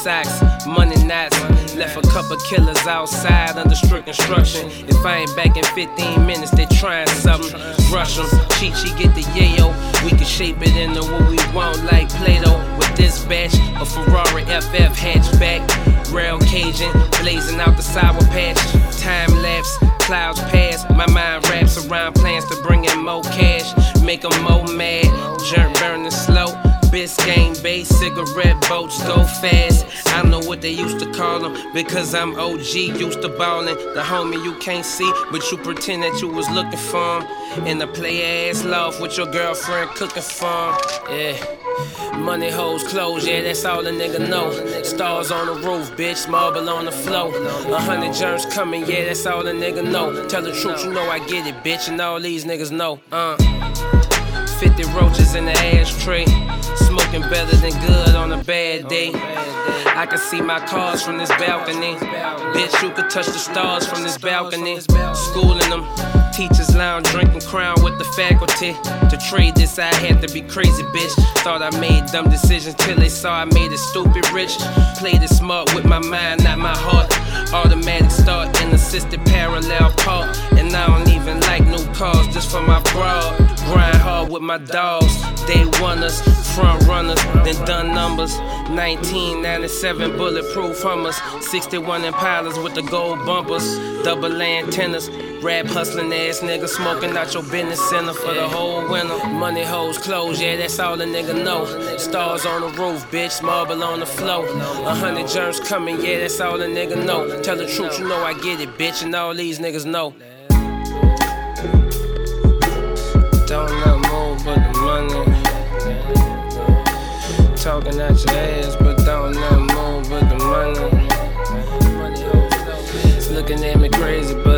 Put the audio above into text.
socks, money knots. Left a couple killers outside under strict instruction. If I ain't back in 15 minutes, they trying something. Rush them, Chi get the yayo. We can shape it into what we want like Play-Doh. With this batch, a Ferrari FF hatchback. Rail Cajun, blazing out the sour patch. Time lapse, clouds pass. My mind wraps around plans to bring in more cash. Make them more mad, jerk burning slow. Biscayne Bay, cigarette boats go fast. I know what they used to call them because I'm OG, used to ballin'. The homie you can't see, but you pretend that you was looking for him. In the play ass loft with your girlfriend cooking for him. Yeah. Money, hoes, clothes, yeah, that's all a nigga know. Stars on the roof, bitch, marble on the floor. 100 germs coming, yeah, that's all a nigga know. Tell the truth, you know I get it, bitch, and all these niggas know. 50 roaches in the ashtray. Smoking better than good on a bad day. I can see my cars from this balcony. Bitch, you could touch the stars from this balcony. Schooling them. Teachers lounge, drinking Crown with the faculty. To trade this, I had to be crazy, bitch. Thought I made dumb decisions till they saw I made it stupid rich. Played it smart with my mind, not my heart. Automatic start in assisted parallel park. And I don't even like new cars just for my broad. Grind hard with my dogs. Day oneers, front runners, then done numbers. 1997 bulletproof Hummers. 61 Impalas with the gold bumpers. Double antennas. Rap hustling ass nigga smoking out your business center for the whole winter. Money, hoes, clothes, yeah, that's all a nigga know. Stars on the roof, bitch, marble on the floor. 100 germs coming, yeah, that's all a nigga know. Tell the truth, you know I get it, bitch, and all these niggas know. Don't not move but the money. Talking out your ass, but don't not move but the money. Looking at me crazy, but